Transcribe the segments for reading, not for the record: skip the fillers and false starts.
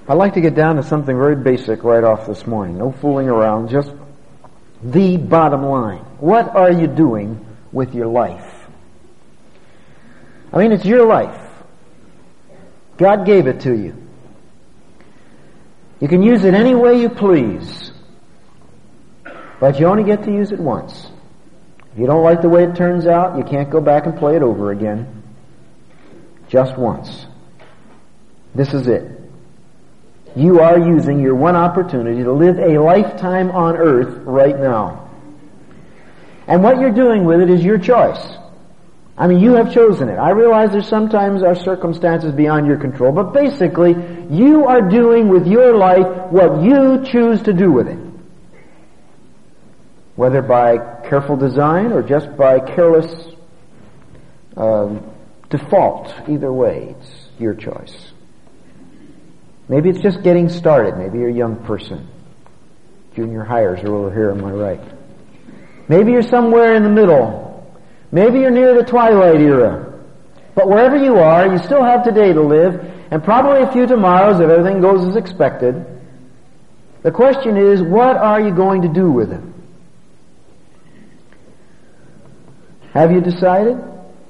I'd like to get down to something very basic right off this morning. No fooling around, just the bottom line. What are you doing with your life? I mean, it's your life. God gave it to you. You can use it any way you please, but you only get to use it once. If you don't like the way it turns out, you can't go back and play it over again. Just once. This is it. You are using your one opportunity to live a lifetime on earth right now. And what you're doing with it is your choice. I mean, you have chosen it. I realize there's sometimes our circumstances beyond your control, but basically, you are doing with your life what you choose to do with it. Whether by careful design or just by careless default. Either way, it's your choice. Maybe it's just getting started. Maybe you're a young person. Junior hires are over here on my right. Maybe you're somewhere in the middle. Maybe you're near the twilight era. But wherever you are, you still have today to live, and probably a few tomorrows if everything goes as expected. The question is, what are you going to do with it? Have you decided?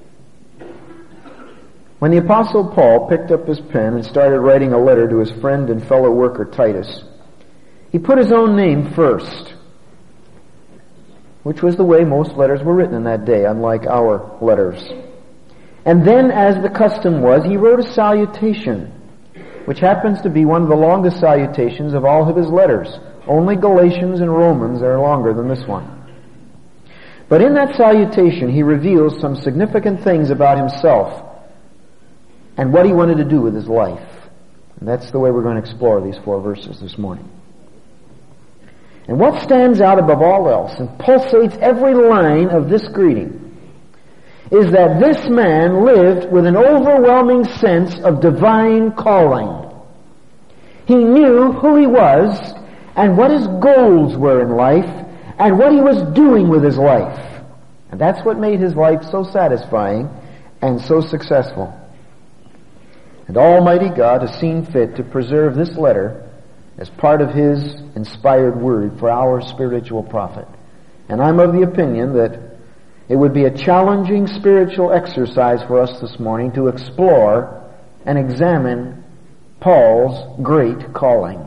When the Apostle Paul picked up his pen and started writing a letter to his friend and fellow worker Titus, he put his own name first, which was the way most letters were written in that day, unlike our letters. And then, as the custom was, he wrote a salutation, which happens to be one of the longest salutations of all of his letters. Only Galatians and Romans are longer than this one. But in that salutation, he reveals some significant things about himself and what he wanted to do with his life. And that's the way we're going to explore these 4 verses this morning. And what stands out above all else and pulsates every line of this greeting is that this man lived with an overwhelming sense of divine calling. He knew who he was and what his goals were in life and what he was doing with his life. And that's what made his life so satisfying and so successful. And Almighty God has seen fit to preserve this letter as part of His inspired word for our spiritual profit. And I'm of the opinion that it would be a challenging spiritual exercise for us this morning to explore and examine Paul's great calling.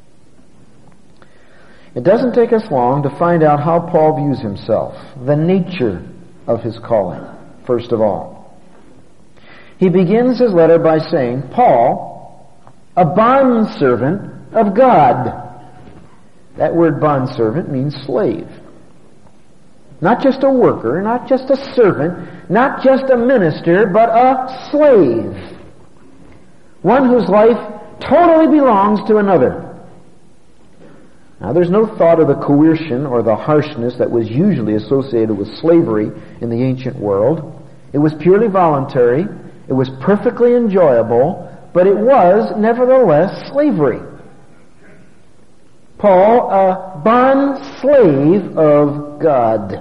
It doesn't take us long to find out how Paul views himself, the nature of his calling, first of all. He begins his letter by saying, Paul, a bondservant of God. That word bondservant means slave. Not just a worker, not just a servant, not just a minister, but a slave. One whose life totally belongs to another. Now, there's no thought of the coercion or the harshness that was usually associated with slavery in the ancient world. It was purely voluntary. It was perfectly enjoyable, but it was nevertheless slavery. Paul, a bond slave of God.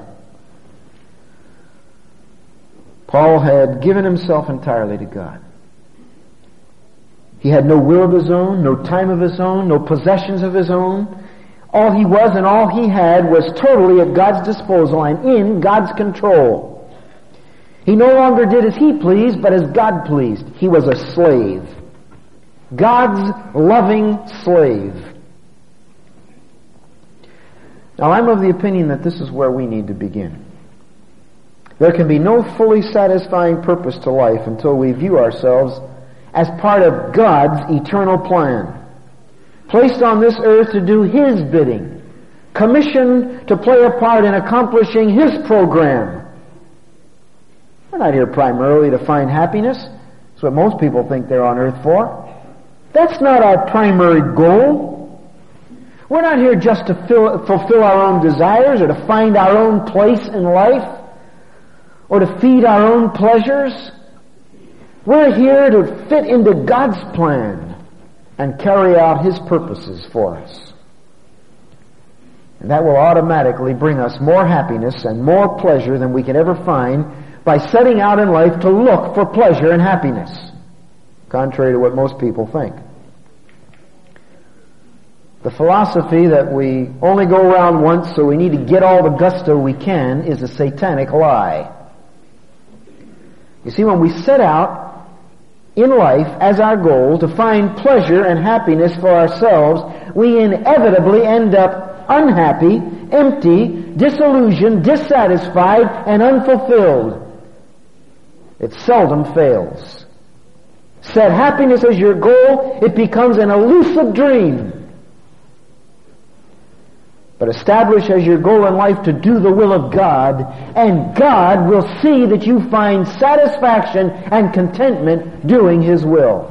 Paul had given himself entirely to God. He had no will of his own, no time of his own, no possessions of his own. All he was and all he had was totally at God's disposal and in God's control. He no longer did as he pleased, but as God pleased. He was a slave. God's loving slave. Now, I'm of the opinion that this is where we need to begin. There can be no fully satisfying purpose to life until we view ourselves as part of God's eternal plan. Placed on this earth to do His bidding. Commissioned to play a part in accomplishing His program. We're not here primarily to find happiness. That's what most people think they're on earth for. That's not our primary goal. We're not here just to fulfill our own desires or to find our own place in life or to feed our own pleasures. We're here to fit into God's plan and carry out His purposes for us. And that will automatically bring us more happiness and more pleasure than we can ever find by setting out in life to look for pleasure and happiness, contrary to what most people think. The philosophy that we only go around once, so we need to get all the gusto we can, is a satanic lie. You see, when we set out in life as our goal to find pleasure and happiness for ourselves, we inevitably end up unhappy, empty, disillusioned, dissatisfied, and unfulfilled. It seldom fails. Set happiness as your goal, it becomes an elusive dream. But establish as your goal in life to do the will of God, and God will see that you find satisfaction and contentment doing His will.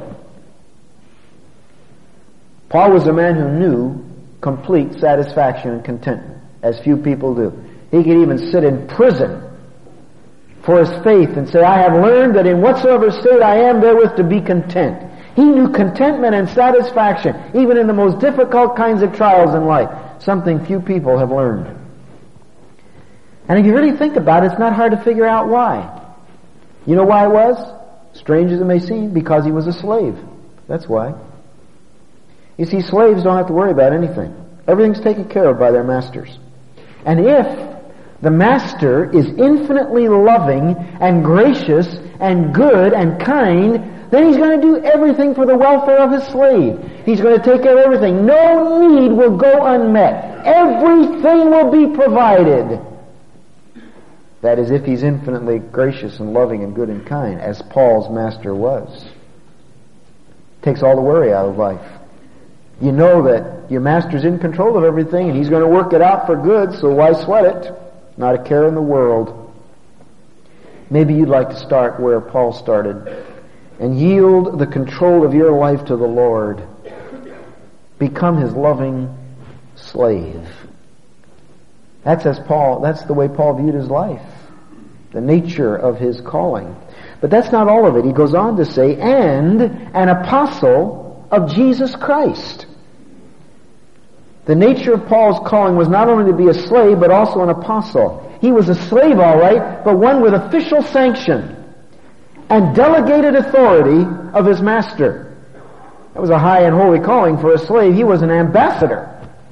Paul was a man who knew complete satisfaction and contentment, as few people do. He could even sit in prison for his faith and say, I have learned that in whatsoever state I am therewith to be content. He knew contentment and satisfaction, even in the most difficult kinds of trials in life. Something few people have learned. And if you really think about it, it's not hard to figure out why. You know why it was? Strange as it may seem, because he was a slave. That's why. You see, slaves don't have to worry about anything. Everything's taken care of by their masters. And if the master is infinitely loving and gracious and good and kind, then he's going to do everything for the welfare of his slave. He's going to take care of everything. No need will go unmet. Everything will be provided. That is, if he's infinitely gracious and loving and good and kind, as Paul's master was. Takes all the worry out of life. You know that your master's in control of everything and he's going to work it out for good, so why sweat it? Not a care in the world. Maybe you'd like to start where Paul started and yield the control of your life to the Lord. Become His loving slave. That's the way Paul viewed his life. The nature of his calling. But that's not all of it. He goes on to say, and an apostle of Jesus Christ. The nature of Paul's calling was not only to be a slave, but also an apostle. He was a slave, all right, but one with official sanction and delegated authority of his master. That was a high and holy calling for a slave. He was an ambassador.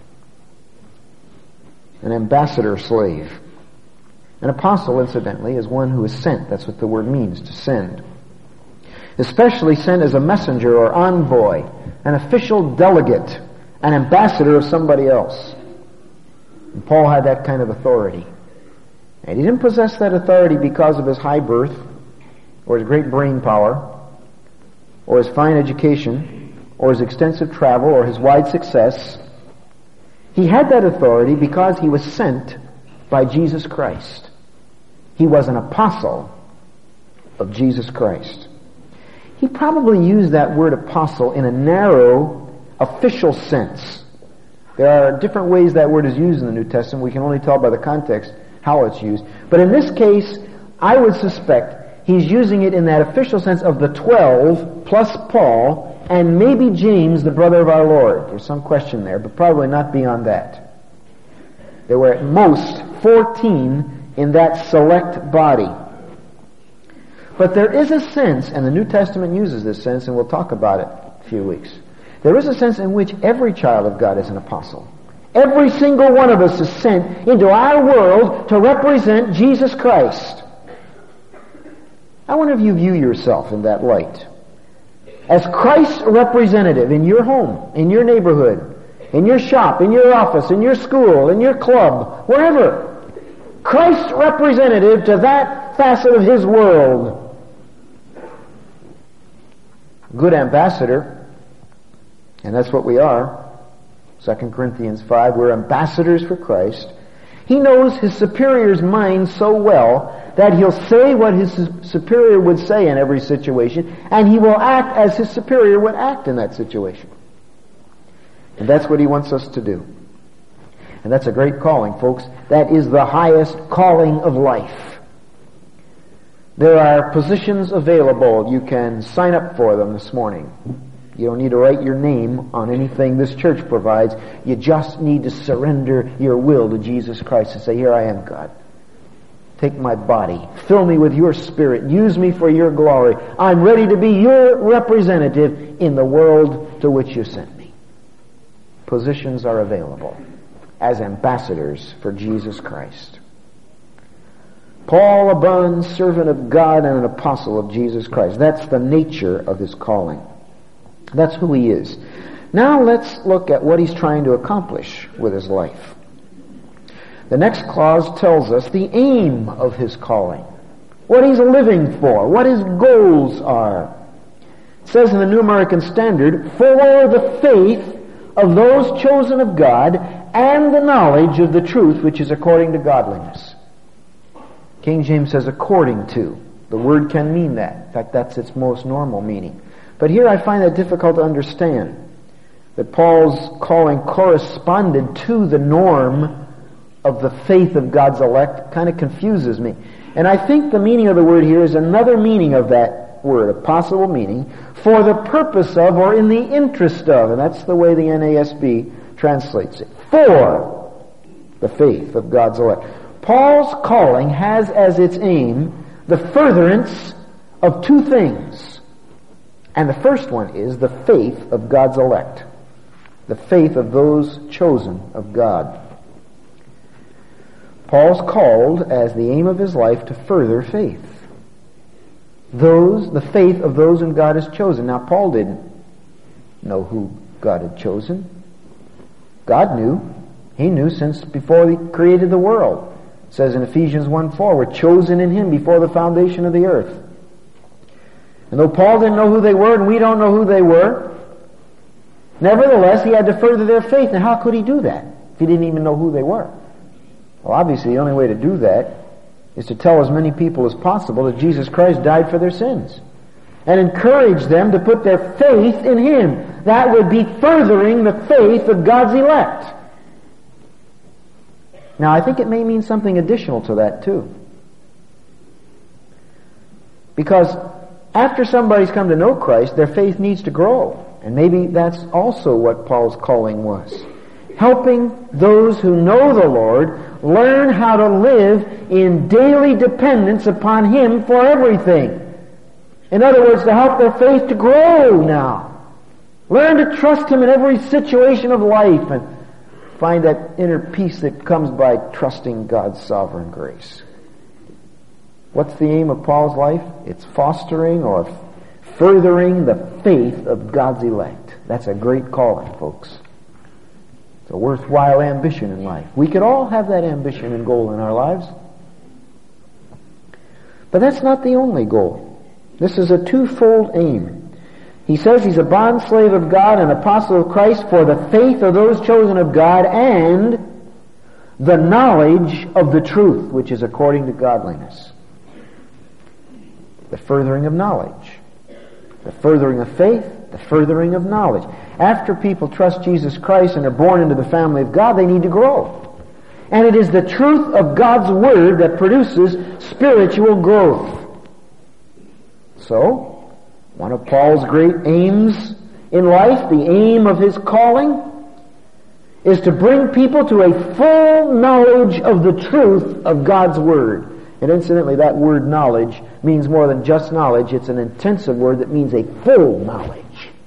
An ambassador slave. An apostle, incidentally, is one who is sent. That's what the word means, to send. Especially sent as a messenger or envoy, an official delegate, an ambassador of somebody else. And Paul had that kind of authority. And he didn't possess that authority because of his high birth, or his great brain power, or his fine education, or his extensive travel, or his wide success. He had that authority because he was sent by Jesus Christ. He was an apostle of Jesus Christ. He probably used that word apostle in a narrow, official sense. There are different ways that word is used in the New Testament. We can only tell by the context how it's used. But in this case, I would suspect he's using it in that official sense of the 12 plus Paul and maybe James, the brother of our Lord. There's some question there, but probably not beyond that. There were at most 14 in that select body. But there is a sense, and the New Testament uses this sense, and we'll talk about it in a few weeks. There is a sense in which every child of God is an apostle. Every single one of us is sent into our world to represent Jesus Christ. I wonder if you view yourself in that light. As Christ's representative in your home, in your neighborhood, in your shop, in your office, in your school, in your club, wherever. Christ's representative to that facet of His world. Good ambassador, and that's what we are. 2 Corinthians 5, we're ambassadors for Christ. He knows his superior's mind so well that he'll say what his superior would say in every situation, and he will act as his superior would act in that situation. And that's what he wants us to do. And that's a great calling, folks. That is the highest calling of life. There are positions available. You can sign up for them this morning. You don't need to write your name on anything this church provides. You just need to surrender your will to Jesus Christ and say, here I am, God. Take my body. Fill me with your Spirit. Use me for your glory. I'm ready to be your representative in the world to which you sent me. positions are available as ambassadors for Jesus Christ. Paul, a bond servant of God and an apostle of Jesus Christ. That's the nature of his calling. That's who he is. Now let's look at what he's trying to accomplish with his life. The next clause tells us the aim of his calling, what he's living for, what his goals are. It says in the New American Standard, for the faith of those chosen of God and the knowledge of the truth which is according to godliness. King James says according to. The word can mean that. In fact, that's its most normal meaning. But here I find that difficult to understand. That Paul's calling corresponded to the norm of the faith of God's elect kind of confuses me. And I think the meaning of the word here is another meaning of that word, a possible meaning, for the purpose of or in the interest of, and that's the way the NASB translates it, for the faith of God's elect. Paul's calling has as its aim the furtherance of two things. And the first one is the faith of God's elect. The faith of those chosen of God. Paul's called as the aim of his life to further faith. The faith of those whom God has chosen. Now, Paul didn't know who God had chosen. God knew. He knew since before he created the world. It says in Ephesians 1:4, we're chosen in him before the foundation of the earth. And though Paul didn't know who they were, and we don't know who they were, nevertheless, he had to further their faith. Now, how could he do that if he didn't even know who they were? Well, obviously, the only way to do that is to tell as many people as possible that Jesus Christ died for their sins. And encourage them to put their faith in him. That would be furthering the faith of God's elect. Now, I think it may mean something additional to that, too. Because after somebody's come to know Christ, their faith needs to grow. And maybe that's also what Paul's calling was. Helping those who know the Lord learn how to live in daily dependence upon him for everything. In other words, to help their faith to grow now. Learn to trust him in every situation of life and find that inner peace that comes by trusting God's sovereign grace. What's the aim of Paul's life? It's fostering or furthering the faith of God's elect. That's a great calling, folks. It's a worthwhile ambition in life. We could all have that ambition and goal in our lives. But that's not the only goal. This is a twofold aim. He says he's a bondslave of God, an apostle of Christ for the faith of those chosen of God and the knowledge of the truth, which is according to godliness. The furthering of knowledge. The furthering of faith, the furthering of knowledge. After people trust Jesus Christ and are born into the family of God, they need to grow. And it is the truth of God's Word that produces spiritual growth. So, one of Paul's great aims in life, the aim of his calling, is to bring people to a full knowledge of the truth of God's Word. And incidentally, that word knowledge means more than just knowledge. It's an intensive word that means a full knowledge.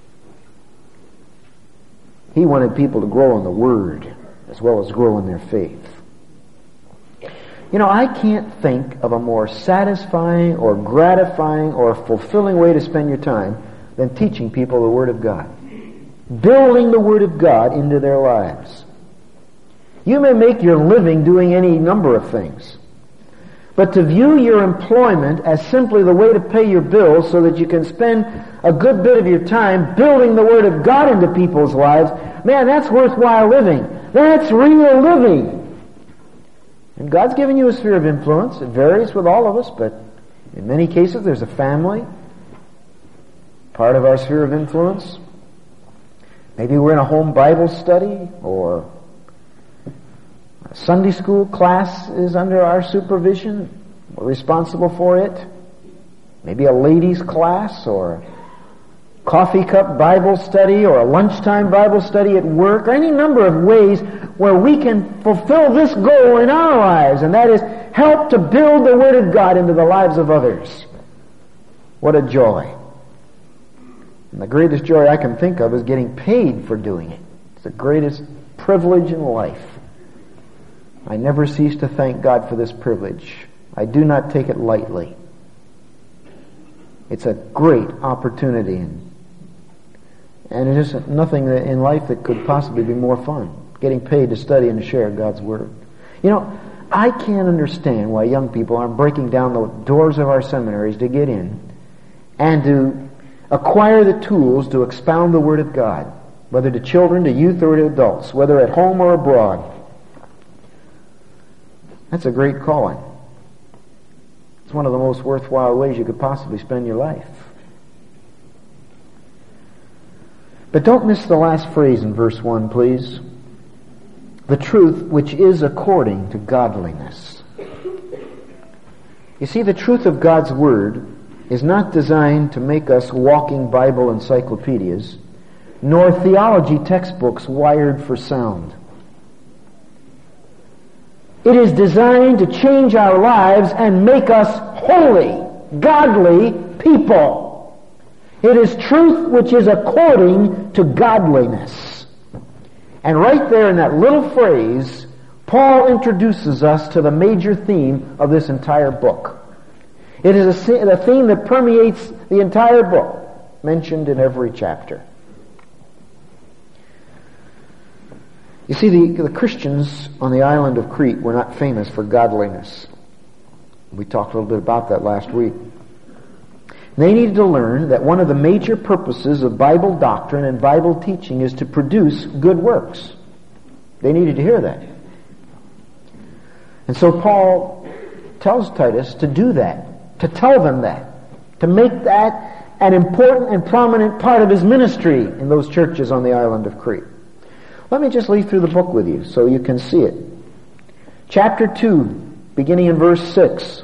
He wanted people to grow in the Word as well as grow in their faith. You know, I can't think of a more satisfying or gratifying or fulfilling way to spend your time than teaching people the Word of God. Building the Word of God into their lives. You may make your living doing any number of things. But to view your employment as simply the way to pay your bills so that you can spend a good bit of your time building the Word of God into people's lives, man, that's worthwhile living. That's real living. And God's given you a sphere of influence. It varies with all of us, but in many cases there's a family, part of our sphere of influence. Maybe we're in a home Bible study, or a Sunday school class is under our supervision. We're responsible for it. Maybe a ladies' class, or coffee cup Bible study, or a lunchtime Bible study at work, or any number of ways where we can fulfill this goal in our lives, and that is help to build the Word of God into the lives of others. What a joy. And the greatest joy I can think of is getting paid for doing it. It's the greatest privilege in life. I never cease to thank God for this privilege. I do not take it lightly. It's a great opportunity, and it is nothing in life that could possibly be more fun, getting paid to study and to share God's Word. You know, I can't understand why young people aren't breaking down the doors of our seminaries to get in and to acquire the tools to expound the Word of God, whether to children, to youth, or to adults, whether at home or abroad. That's a great calling. It's one of the most worthwhile ways you could possibly spend your life. But don't miss the last phrase in verse 1, please. The truth which is according to godliness. You see, the truth of God's Word is not designed to make us walking Bible encyclopedias, nor theology textbooks wired for sound. It is designed to change our lives and make us holy, godly people. It is truth which is according to godliness. And right there in that little phrase, Paul introduces us to the major theme of this entire book. It is a theme that permeates the entire book, mentioned in every chapter. You see, the Christians on the island of Crete were not famous for godliness. We talked a little bit about that last week. They needed to learn that one of the major purposes of Bible doctrine and Bible teaching is to produce good works. They needed to hear that. And so Paul tells Titus to do that, to tell them that, to make that an important and prominent part of his ministry in those churches on the island of Crete. Let me just leaf through the book with you so you can see it. Chapter 2, beginning in verse 6.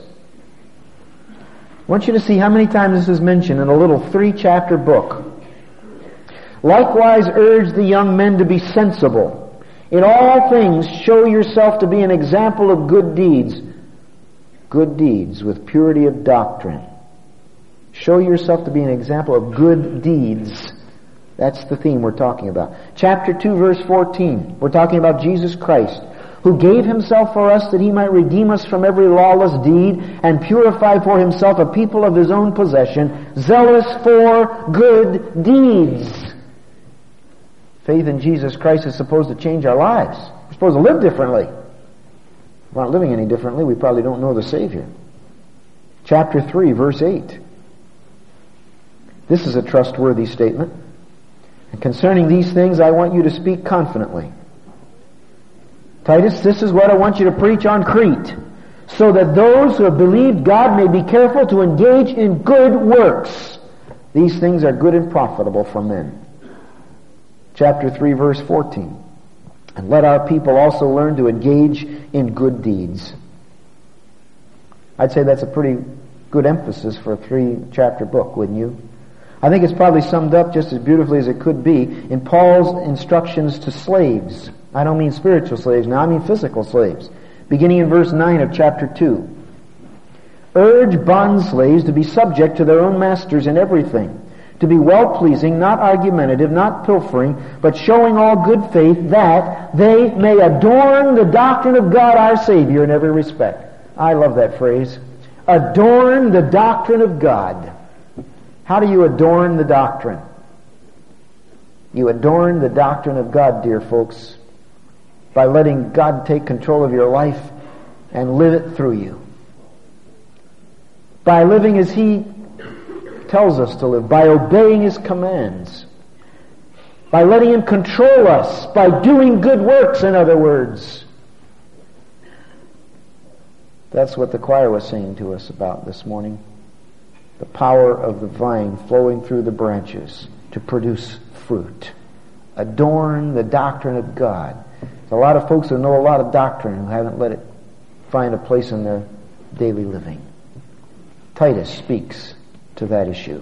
I want you to see how many times this is mentioned in a little 3-chapter book. Likewise urge the young men to be sensible. In all things show yourself to be an example of good deeds. Good deeds with purity of doctrine. Show yourself to be an example of good deeds. That's the theme we're talking about. Chapter 2, verse 14. We're talking about Jesus Christ, who gave himself for us that he might redeem us from every lawless deed and purify for himself a people of his own possession, zealous for good deeds. Faith in Jesus Christ is supposed to change our lives. We're supposed to live differently. If we're not living any differently, we probably don't know the Savior. Chapter 3, verse 8. This is a trustworthy statement. And concerning these things, I want you to speak confidently. Titus, this is what I want you to preach on Crete, so that those who have believed God may be careful to engage in good works. These things are good and profitable for men. Chapter 3, verse 14. And let our people also learn to engage in good deeds. I'd say that's a pretty good emphasis for a 3-chapter book, wouldn't you? I think it's probably summed up just as beautifully as it could be in Paul's instructions to slaves. I don't mean spiritual slaves now, I mean physical slaves. Beginning in verse 9 of chapter 2. Urge bondslaves to be subject to their own masters in everything, to be well-pleasing, not argumentative, not pilfering, but showing all good faith, that they may adorn the doctrine of God our Savior in every respect. I love that phrase. Adorn the doctrine of God. How do you adorn the doctrine? You adorn the doctrine of God, dear folks, by letting God take control of your life and live it through you. By living as He tells us to live, by obeying His commands, by letting Him control us, by doing good works, in other words. That's what the choir was singing to us about this morning. The power of the vine flowing through the branches to produce fruit. Adorn the doctrine of God. There's a lot of folks who know a lot of doctrine who haven't let it find a place in their daily living. Titus speaks to that issue.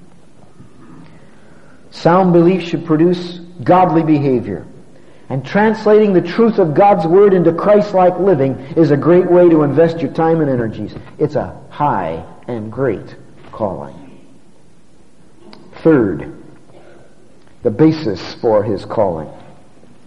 Sound belief should produce godly behavior. And translating the truth of God's Word into Christ-like living is a great way to invest your time and energies. It's a high and great calling. Third, the basis for his calling.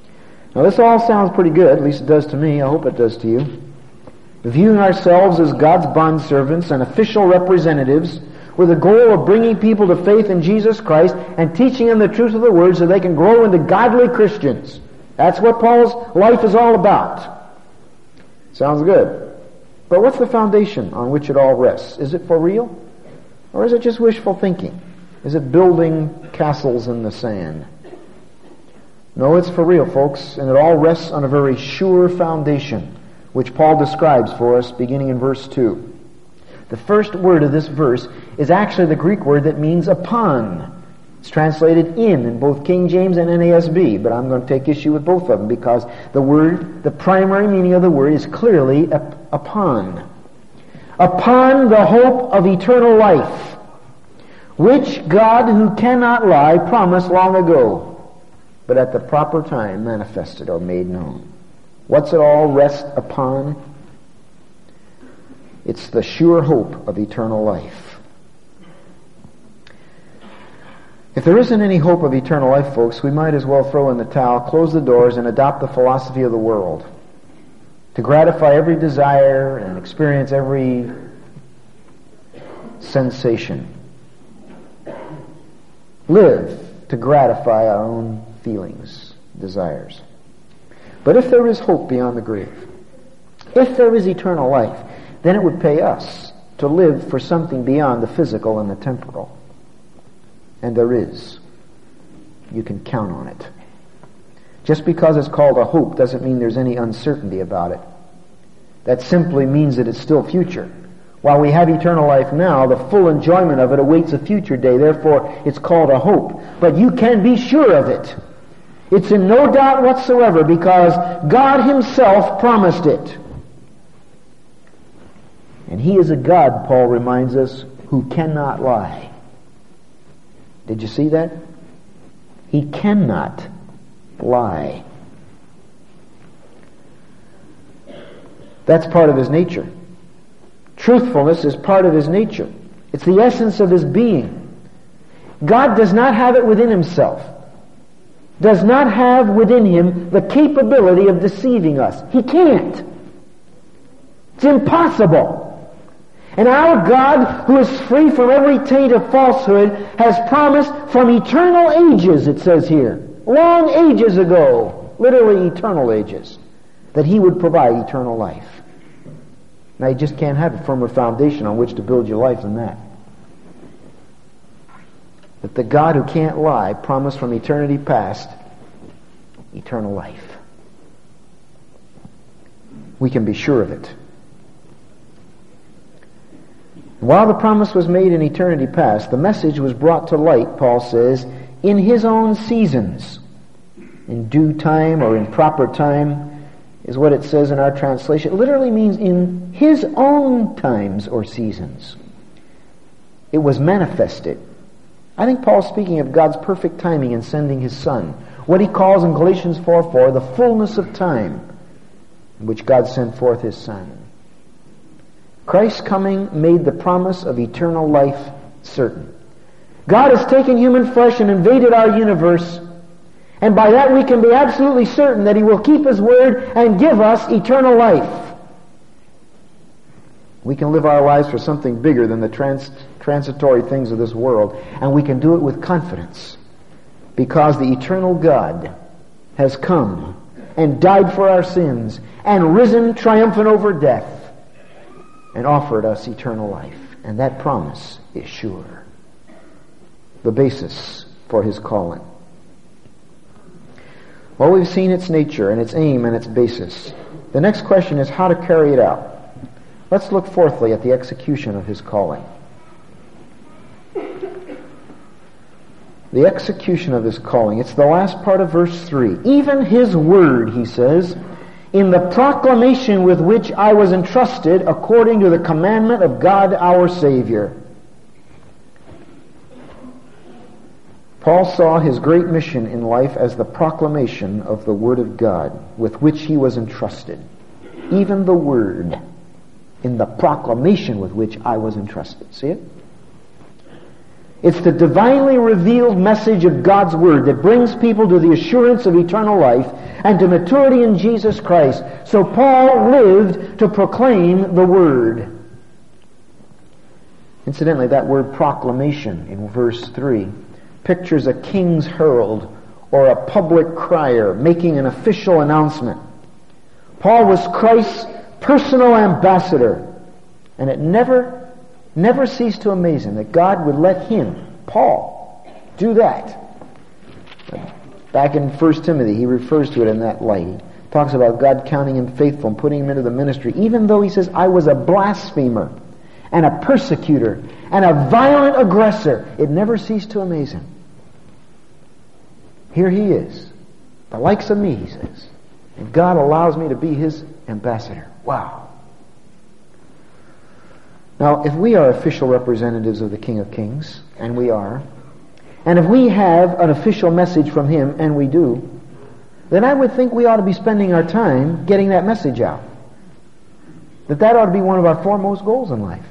Now this all sounds pretty good, at least it does to me, I hope it does to you. Viewing ourselves as God's bondservants and official representatives with the goal of bringing people to faith in Jesus Christ and teaching them the truth of the Word so they can grow into godly Christians. That's what Paul's life is all about. Sounds good. But what's the foundation on which it all rests? Is it for real? Or is it just wishful thinking? Is it building castles in the sand? No, it's for real, folks, and it all rests on a very sure foundation, which Paul describes for us beginning in verse 2. The first word of this verse is actually the Greek word that means upon. It's translated in both King James and NASB, but I'm going to take issue with both of them because the primary meaning of the word is clearly upon. Upon the hope of eternal life, which God, who cannot lie, promised long ago, but at the proper time manifested or made known. What's it all rest upon? It's the sure hope of eternal life. If there isn't any hope of eternal life, folks, we might as well throw in the towel, close the doors, and adopt the philosophy of the world. To gratify every desire and experience every sensation. Live to gratify our own feelings, desires. But if there is hope beyond the grave, if there is eternal life, then it would pay us to live for something beyond the physical and the temporal. And there is. You can count on it. Just because it's called a hope doesn't mean there's any uncertainty about it. That simply means that it's still future. While we have eternal life now, the full enjoyment of it awaits a future day. Therefore, it's called a hope. But you can be sure of it. It's in no doubt whatsoever because God Himself promised it. And He is a God, Paul reminds us, who cannot lie. Did you see that? He cannot lie. That's part of His nature. Truthfulness is part of His nature. It's the essence of His being. God does not have it within Himself. Does not have within Him the capability of deceiving us. He can't. It's impossible. And our God, who is free from every taint of falsehood, has promised from eternal ages, it says here, long ages ago, literally eternal ages, that He would provide eternal life. Now you just can't have a firmer foundation on which to build your life than that. That the God who can't lie promised from eternity past eternal life. We can be sure of it. While the promise was made in eternity past, the message was brought to light, Paul says, in His own seasons. In due time or in proper time is what it says in our translation. It literally means in His own times or seasons. It was manifested. I think Paul's speaking of God's perfect timing in sending His Son. What he calls in Galatians 4:4, the fullness of time in which God sent forth His Son. Christ's coming made the promise of eternal life certain. God has taken human flesh and invaded our universe, and by that we can be absolutely certain that He will keep His word and give us eternal life. We can live our lives for something bigger than the transitory things of this world, and we can do it with confidence because the eternal God has come and died for our sins and risen triumphant over death and offered us eternal life. And that promise is sure. The basis for His calling. Well, we've seen its nature and its aim and its basis. The next question is how to carry it out. Let's look fourthly at the execution of His calling. The execution of His calling. It's the last part of verse 3. Even His word, he says, in the proclamation with which I was entrusted according to the commandment of God our Savior. Paul saw his great mission in life as the proclamation of the Word of God with which he was entrusted. Even the Word in the proclamation with which I was entrusted. See it? It's the divinely revealed message of God's Word that brings people to the assurance of eternal life and to maturity in Jesus Christ. So Paul lived to proclaim the Word. Incidentally, that word proclamation in verse 3 pictures a king's herald or a public crier making an official announcement. Paul was Christ's personal ambassador, and it never ceased to amaze him that God would let him, Paul, do that. Back in 1 Timothy, he refers to it in that light. He talks about God counting him faithful and putting him into the ministry, even though he says, I was a blasphemer and a persecutor and a violent aggressor. It never ceased to amaze him. Here he is, the likes of me, he says, and God allows me to be his ambassador. Wow. Now, if we are official representatives of the King of Kings, and we are, and if we have an official message from him, and we do, then I would think we ought to be spending our time getting that message out. That ought to be one of our foremost goals in life.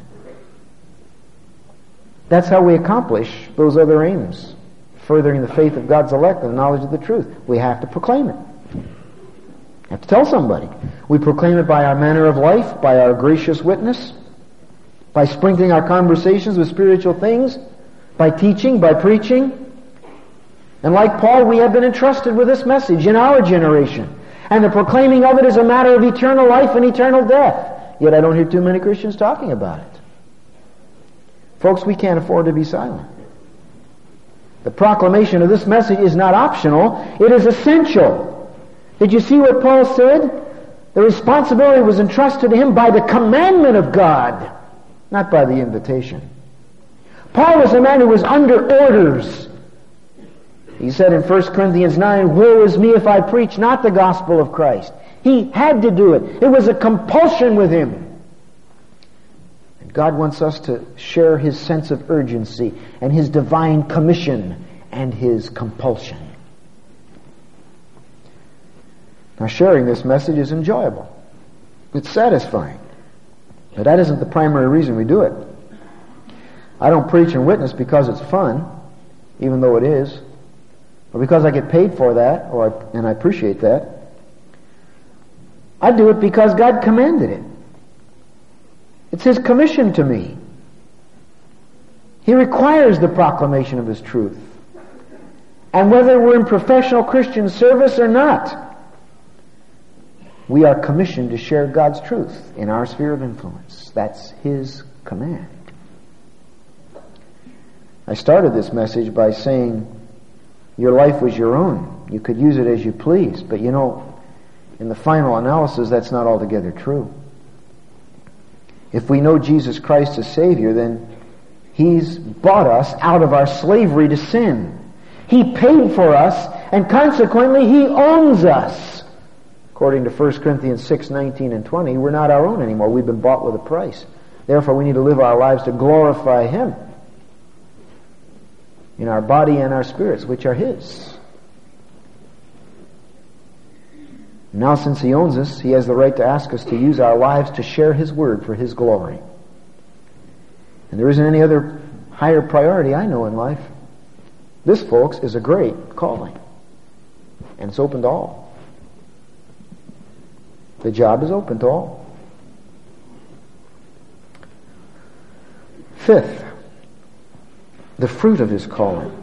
That's how we accomplish those other aims, furthering the faith of God's elect and the knowledge of the truth. We have to proclaim it. We have to tell somebody. We proclaim it by our manner of life, by our gracious witness, by sprinkling our conversations with spiritual things, by teaching, by preaching. And like Paul, we have been entrusted with this message in our generation. And the proclaiming of it is a matter of eternal life and eternal death. Yet I don't hear too many Christians talking about it. Folks, we can't afford to be silent. The proclamation of this message is not optional, it is essential. Did you see what Paul said? The responsibility was entrusted to him by the commandment of God, not by the invitation. Paul was a man who was under orders. He said in 1 Corinthians 9, woe is me if I preach not the gospel of Christ. He had to do it. It was a compulsion with him. And God wants us to share his sense of urgency and his divine commission and his compulsion. Now, sharing this message is enjoyable. It's satisfying. But that isn't the primary reason we do it. I don't preach and witness because it's fun, even though it is, or because I get paid for that, and I appreciate that. I do it because God commanded it. It's his commission to me. He requires the proclamation of his truth. And whether we're in professional Christian service or not, we are commissioned to share God's truth in our sphere of influence. That's his command. I started this message by saying your life was your own. You could use it as you please. But you know, in the final analysis, that's not altogether true. If we know Jesus Christ as Savior, then he's bought us out of our slavery to sin. He paid for us, and consequently he owns us. According to 1 Corinthians 6:19 and 20, we're not our own anymore. We've been bought with a price. Therefore, we need to live our lives to glorify him in our body and our spirits, which are his. Now, since he owns us, he has the right to ask us to use our lives to share his word for his glory. And there isn't any other higher priority I know in life. This, folks, is a great calling. And it's open to all. The job is open to all. Fifth, the fruit of his calling.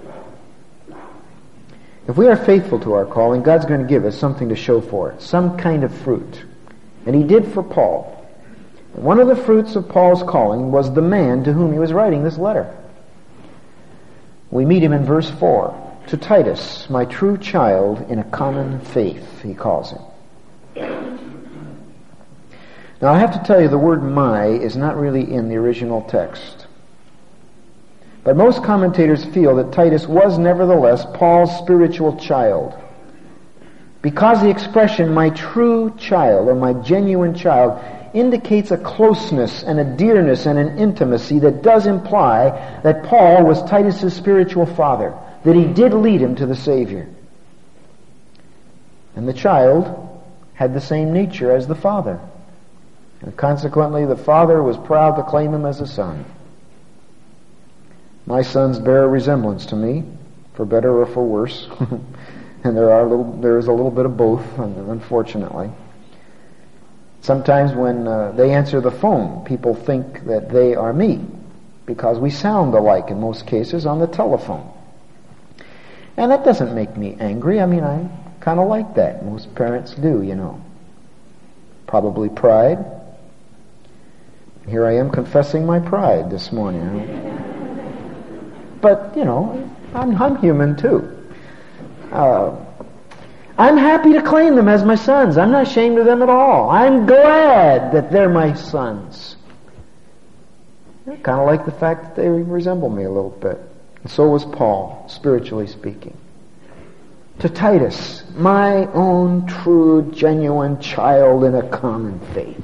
If we are faithful to our calling, God's going to give us something to show for it, some kind of fruit. And he did for Paul. One of the fruits of Paul's calling was the man to whom he was writing this letter. We meet him in verse 4. To Titus, my true child in a common faith, he calls him. Now I have to tell you, the word my is not really in the original text. But most commentators feel that Titus was nevertheless Paul's spiritual child. Because the expression, my true child, or my genuine child, indicates a closeness and a dearness and an intimacy that does imply that Paul was Titus's spiritual father, that he did lead him to the Savior. And the child had the same nature as the father. And consequently, the father was proud to claim him as a son. My sons bear a resemblance to me, for better or for worse. And there is a little bit of both, unfortunately. Sometimes when they answer the phone, people think that they are me, because we sound alike in most cases on the telephone. And that doesn't make me angry. I mean, I kind of like that. Most parents do, you know. Probably pride. Here I am confessing my pride this morning. But, you know, I'm human too. I'm happy to claim them as my sons. I'm not ashamed of them at all. I'm glad that they're my sons. I kind of like the fact that they resemble me a little bit. And so was Paul, spiritually speaking. To Titus, my own true, genuine child in a common faith.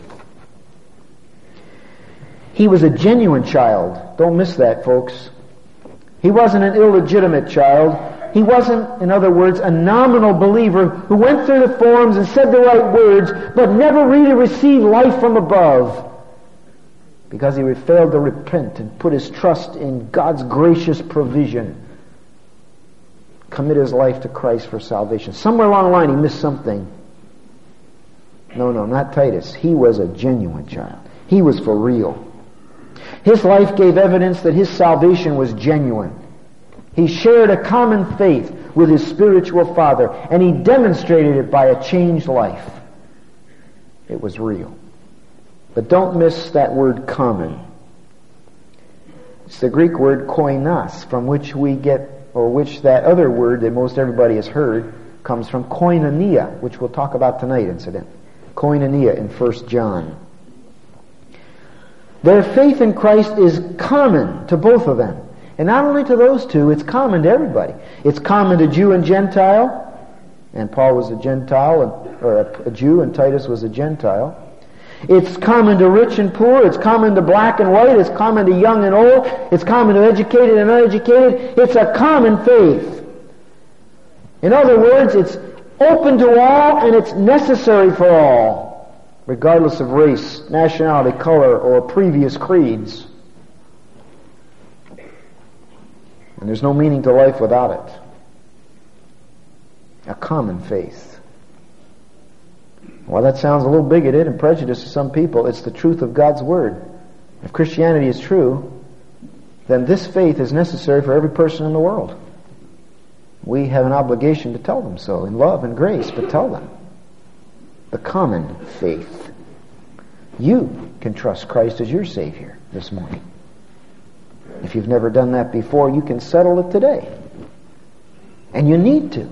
He was a genuine child. Don't miss that, folks. He wasn't an illegitimate child. He wasn't, in other words, a nominal believer who went through the forms and said the right words, but never really received life from above, because he failed to repent and put his trust in God's gracious provision. Commit his life to Christ for salvation. Somewhere along the line he missed something. No, not Titus. He was a genuine child. He was for real. His life gave evidence that his salvation was genuine. He shared a common faith with his spiritual father, and he demonstrated it by a changed life. It was real. But don't miss that word common. It's the Greek word koinos, from which we get, or which that other word that most everybody has heard comes from, koinonia, which we'll talk about tonight, incidentally. Koinonia in 1 John. Their faith in Christ is common to both of them. And not only to those two, it's common to everybody. It's common to Jew and Gentile, and Paul was a Gentile, or a Jew, and Titus was a Gentile. It's common to rich and poor. It's common to black and white. It's common to young and old. It's common to educated and uneducated. It's a common faith. In other words, it's open to all and it's necessary for all, regardless of race, nationality, color, or previous creeds. And there's no meaning to life without it. A common faith. Well, that sounds a little bigoted and prejudiced to some people. It's the truth of God's Word. If Christianity is true, then this faith is necessary for every person in the world. We have an obligation to tell them so in love and grace, but tell them. The common faith. You can trust Christ as your Savior this morning. If you've never done that before, you can settle it today. And you need to.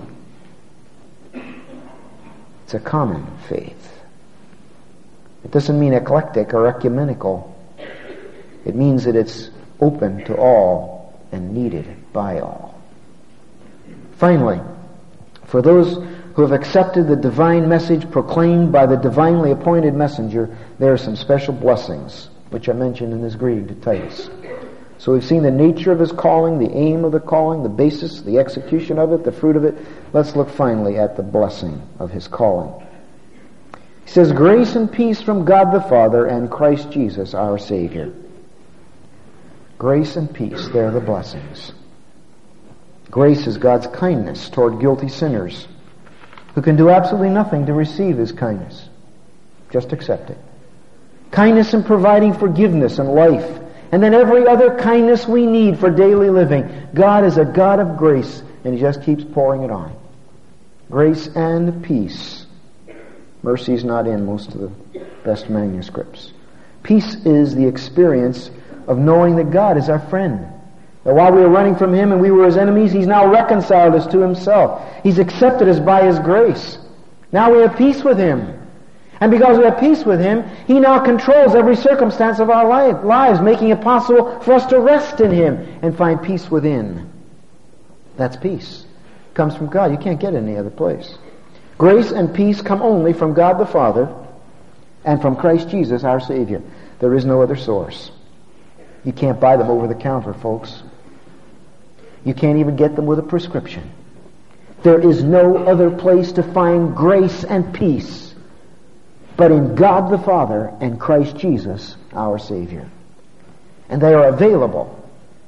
It's a common faith. It doesn't mean eclectic or ecumenical. It means that it's open to all and needed by all. Finally, for those who have accepted the divine message proclaimed by the divinely appointed messenger, there are some special blessings, which I mentioned in this greeting to Titus. So we've seen the nature of his calling, the aim of the calling, the basis, the execution of it, the fruit of it. Let's look finally at the blessing of his calling. He says, grace and peace from God the Father and Christ Jesus our Savior. Grace and peace, they're the blessings. Grace is God's kindness toward guilty sinners who can do absolutely nothing to receive his kindness. Just accept it. Kindness in providing forgiveness and life, and then every other kindness we need for daily living. God is a God of grace, and he just keeps pouring it on. Grace and peace. Mercy is not in most of the best manuscripts. Peace is the experience of knowing that God is our friend. That while we were running from him and we were his enemies, he's now reconciled us to himself. He's accepted us by his grace. Now we have peace with him. And because we have peace with him, he now controls every circumstance of our lives, making it possible for us to rest in him and find peace within. That's peace. It comes from God. You can't get it any other place. Grace and peace come only from God the Father and from Christ Jesus our Savior. There is no other source. You can't buy them over the counter, folks. You can't even get them with a prescription. There is no other place to find grace and peace but in God the Father and Christ Jesus our Savior. And they are available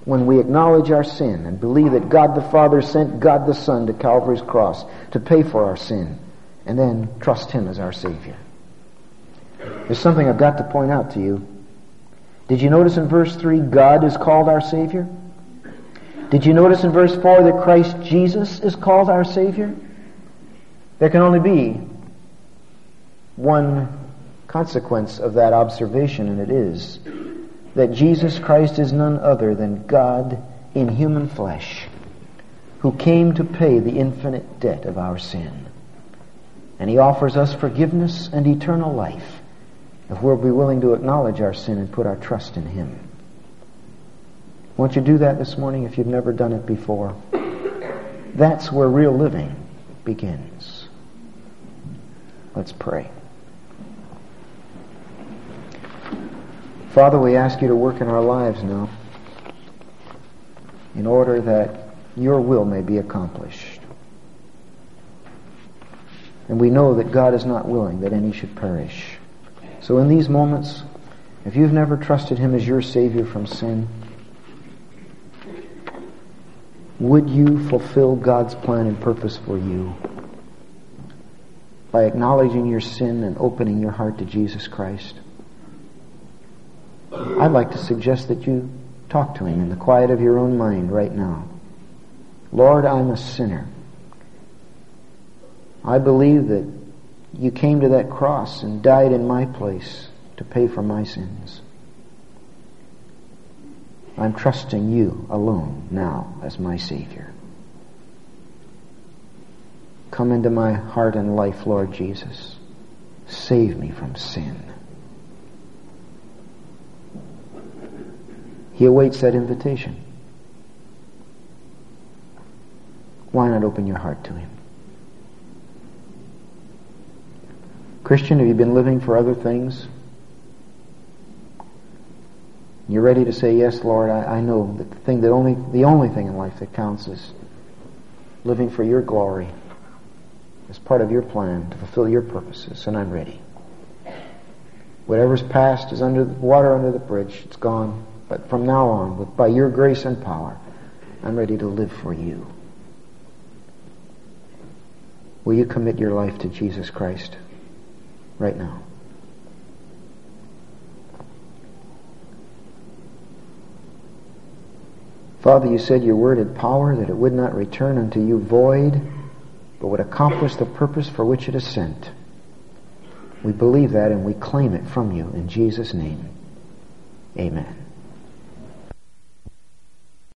when we acknowledge our sin and believe that God the Father sent God the Son to Calvary's cross to pay for our sin, and then trust Him as our Savior. There's something I've got to point out to you. Did you notice in verse 3, God is called our Savior? Did you notice in verse 4 that Christ Jesus is called our Savior? There can only be one consequence of that observation, and it is that Jesus Christ is none other than God in human flesh, who came to pay the infinite debt of our sin. And He offers us forgiveness and eternal life if we'll be willing to acknowledge our sin and put our trust in Him. Won't you do that this morning if you've never done it before? That's where real living begins. Let's pray. Father, we ask You to work in our lives now in order that Your will may be accomplished. And we know that God is not willing that any should perish. So in these moments, if you've never trusted Him as your Savior from sin, would you fulfill God's plan and purpose for you by acknowledging your sin and opening your heart to Jesus Christ? I'd like to suggest that you talk to Him in the quiet of your own mind right now. Lord, I'm a sinner. I believe that You came to that cross and died in my place to pay for my sins. I'm trusting You alone now as my Savior. Come into my heart and life, Lord Jesus. Save me from sin. He awaits that invitation. Why not open your heart to Him? Christian, have you been living for other things? You're ready to say, yes, Lord, I know that the only thing in life that counts is living for Your glory as part of Your plan to fulfill Your purposes, and I'm ready. Whatever's past is under the water under the bridge. It's gone. But from now on, by Your grace and power, I'm ready to live for You. Will you commit your life to Jesus Christ right now? Father, You said Your word had power, that it would not return unto You void, but would accomplish the purpose for which it is sent. We believe that and we claim it from You in Jesus' name. Amen.